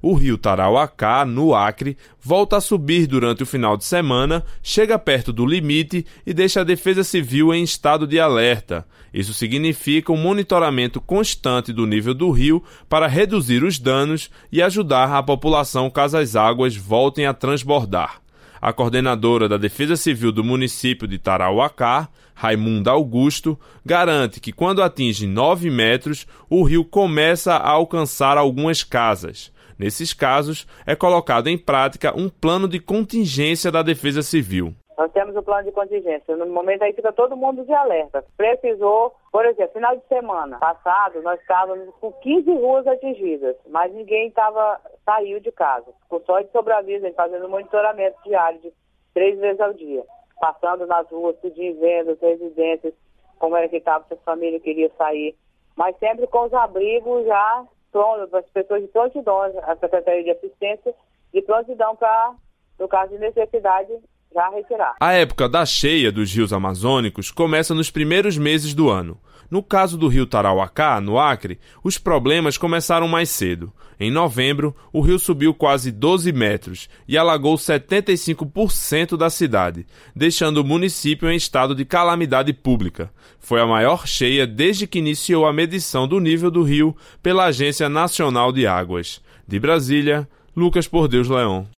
o rio Tarauacá, no Acre, volta a subir durante o final de semana, chega perto do limite e deixa a Defesa Civil em estado de alerta. Isso significa um monitoramento constante do nível do rio para reduzir os danos e ajudar a população caso as águas voltem a transbordar. A coordenadora da Defesa Civil do município de Tarauacá, Raimunda Augusto, garante que quando atinge 9 metros, o rio começa a alcançar algumas casas. Nesses casos, é colocado em prática um plano de contingência da Defesa Civil. Nós temos o plano de contingência. No momento aí fica todo mundo de alerta. Precisou, por exemplo, final de semana passado, nós estávamos com 15 ruas atingidas, mas ninguém saiu de casa. Ficou só de sobreaviso, fazendo monitoramento diário de 3 vezes ao dia. Passando nas ruas, pedindo vendo os residentes, como era que estava, se a família queria sair. Mas sempre com os abrigos já prontos, as pessoas de prontidão, a Secretaria de Assistência, de prontidão para, no caso de necessidade, já retirar. A época da cheia dos rios amazônicos começa nos primeiros meses do ano. No caso do rio Tarauacá, no Acre, os problemas começaram mais cedo. Em novembro, o rio subiu quase 12 metros e alagou 75% da cidade, deixando o município em estado de calamidade pública. Foi a maior cheia desde que iniciou a medição do nível do rio pela Agência Nacional de Águas. De Brasília, Lucas Por Deus Leão.